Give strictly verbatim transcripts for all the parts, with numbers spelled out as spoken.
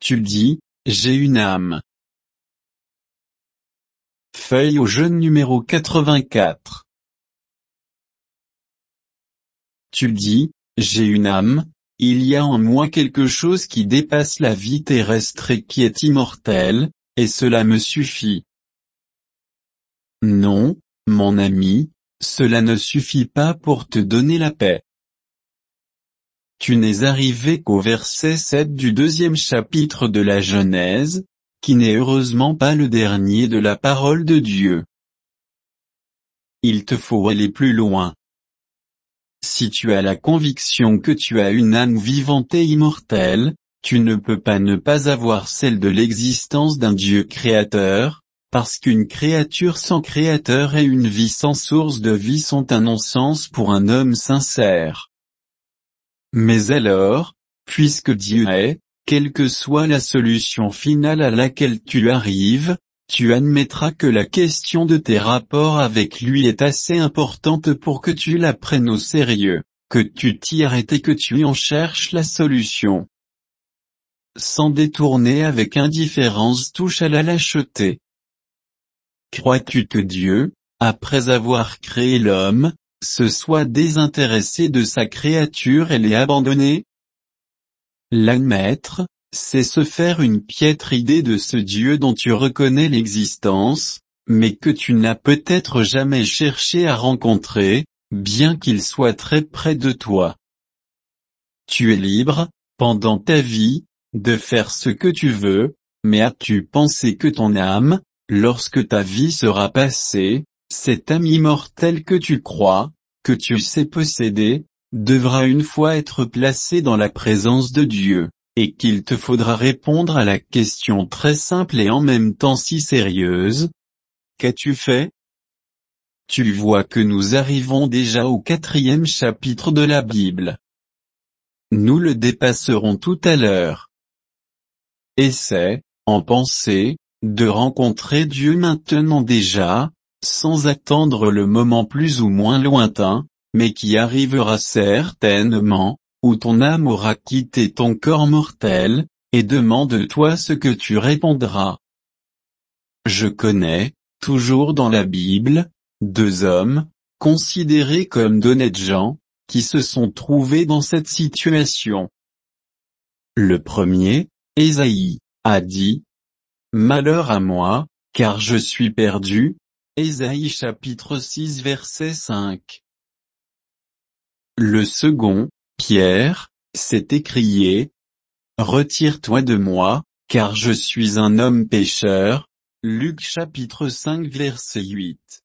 Tu dis, j'ai une âme. Feuille au jaune numéro quatre-vingt-quatre. Tu dis, j'ai une âme, il y a en moi quelque chose qui dépasse la vie terrestre et qui est immortel, et cela me suffit. Non, mon ami, cela ne suffit pas pour te donner la paix. Tu n'es arrivé qu'au verset sept du deuxième chapitre de la Genèse, qui n'est heureusement pas le dernier de la parole de Dieu. Il te faut aller plus loin. Si tu as la conviction que tu as une âme vivante et immortelle, tu ne peux pas ne pas avoir celle de l'existence d'un Dieu créateur, parce qu'une créature sans créateur et une vie sans source de vie sont un non-sens pour un homme sincère. Mais alors, puisque Dieu est, quelle que soit la solution finale à laquelle tu arrives, tu admettras que la question de tes rapports avec lui est assez importante pour que tu la prennes au sérieux, que tu t'y arrêtes et que tu en cherches la solution. Sans détourner avec indifférence touche à la lâcheté. Crois-tu que Dieu, après avoir créé l'homme, se soit désintéressé de sa créature et l'ait abandonné? L'admettre, c'est se faire une piètre idée de ce Dieu dont tu reconnais l'existence, mais que tu n'as peut-être jamais cherché à rencontrer, bien qu'il soit très près de toi. Tu es libre, pendant ta vie, de faire ce que tu veux, mais as-tu pensé que ton âme, lorsque ta vie sera passée, cette âme immortelle que tu crois, que tu sais posséder, devra une fois être placée dans la présence de Dieu, et qu'il te faudra répondre à la question très simple et en même temps si sérieuse. Qu'as-tu fait? Tu vois que nous arrivons déjà au quatrième chapitre de la Bible. Nous le dépasserons tout à l'heure. Essaie, en pensée, de rencontrer Dieu maintenant déjà, sans attendre le moment plus ou moins lointain, mais qui arrivera certainement, où ton âme aura quitté ton corps mortel, et demande-toi ce que tu répondras. Je connais, toujours dans la Bible, deux hommes, considérés comme d'honnêtes gens, qui se sont trouvés dans cette situation. Le premier, Ésaïe, a dit, « Malheur à moi, car je suis perdu » Ésaïe chapitre six verset cinq. Le second, Pierre, s'est écrié, « Retire-toi de moi, car je suis un homme pécheur » Luc chapitre cinq verset huit.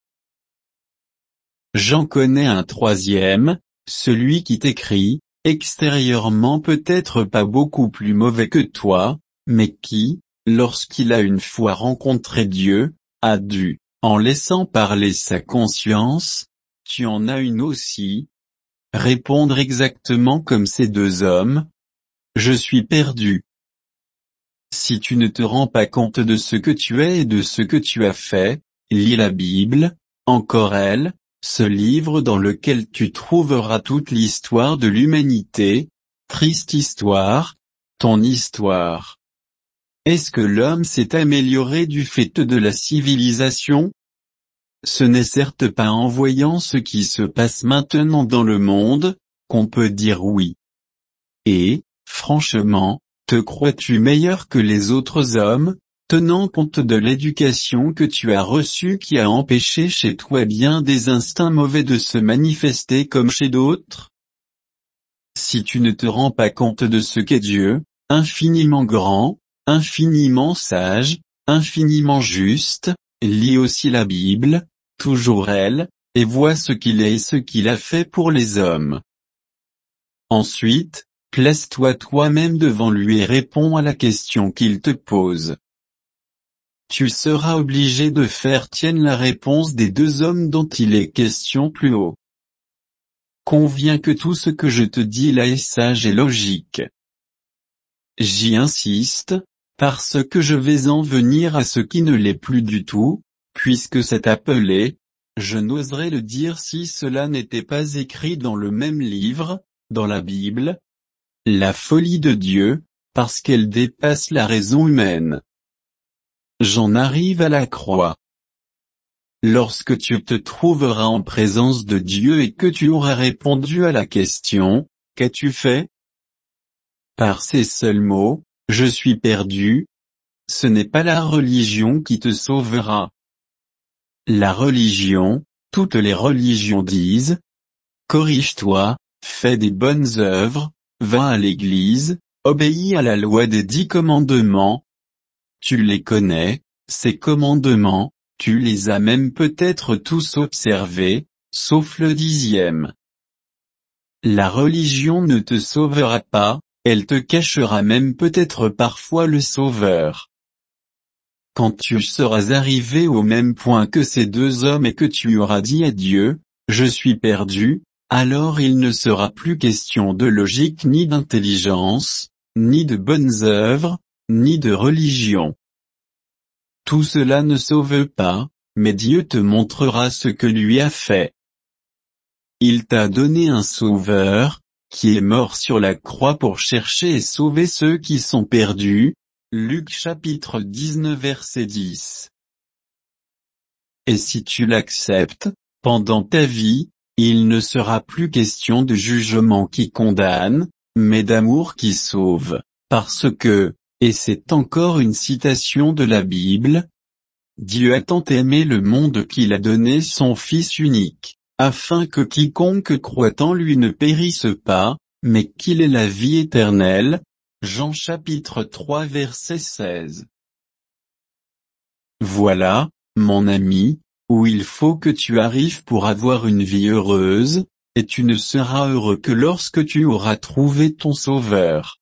J'en connais un troisième, celui qui t'écrit, extérieurement peut-être pas beaucoup plus mauvais que toi, mais qui, lorsqu'il a une fois rencontré Dieu, a dû, en laissant parler sa conscience, tu en as une aussi, répondre exactement comme ces deux hommes, je suis perdu. Si tu ne te rends pas compte de ce que tu es et de ce que tu as fait, lis la Bible, encore elle, ce livre dans lequel tu trouveras toute l'histoire de l'humanité, triste histoire, ton histoire. Est-ce que l'homme s'est amélioré du fait de la civilisation? Ce n'est certes pas en voyant ce qui se passe maintenant dans le monde, qu'on peut dire oui. Et, franchement, te crois-tu meilleur que les autres hommes, tenant compte de l'éducation que tu as reçue qui a empêché chez toi bien des instincts mauvais de se manifester comme chez d'autres? Si tu ne te rends pas compte de ce qu'est Dieu, infiniment grand, infiniment sage, infiniment juste, lis aussi la Bible, toujours elle, et vois ce qu'il est et ce qu'il a fait pour les hommes. Ensuite, place-toi toi-même devant lui et réponds à la question qu'il te pose. Tu seras obligé de faire tienne la réponse des deux hommes dont il est question plus haut. Conviens que tout ce que je te dis là est sage et logique. J'y insiste, parce que je vais en venir à ce qui ne l'est plus du tout, puisque c'est appelé, je n'oserais le dire si cela n'était pas écrit dans le même livre, dans la Bible, la folie de Dieu, parce qu'elle dépasse la raison humaine. J'en arrive à la croix. Lorsque tu te trouveras en présence de Dieu et que tu auras répondu à la question, qu'as-tu fait? Par ces seuls mots, je suis perdu. Ce n'est pas la religion qui te sauvera. La religion, toutes les religions disent, corrige-toi, fais des bonnes œuvres, va à l'église, obéis à la loi des dix commandements. Tu les connais, ces commandements, tu les as même peut-être tous observés, sauf le dixième. La religion ne te sauvera pas, elle te cachera même peut-être parfois le Sauveur. Quand tu seras arrivé au même point que ces deux hommes et que tu auras dit à Dieu, je suis perdu, alors il ne sera plus question de logique ni d'intelligence, ni de bonnes œuvres, ni de religion. Tout cela ne sauve pas, mais Dieu te montrera ce que lui a fait. Il t'a donné un sauveur, qui est mort sur la croix pour chercher et sauver ceux qui sont perdus. Luc chapitre dix-neuf verset dix. Et si tu l'acceptes, pendant ta vie, il ne sera plus question de jugement qui condamne, mais d'amour qui sauve, parce que, et c'est encore une citation de la Bible, Dieu a tant aimé le monde qu'il a donné son Fils unique, afin que quiconque croit en lui ne périsse pas, mais qu'il ait la vie éternelle. Jean chapitre trois verset seize. Voilà, mon ami, où il faut que tu arrives pour avoir une vie heureuse, et tu ne seras heureux que lorsque tu auras trouvé ton Sauveur.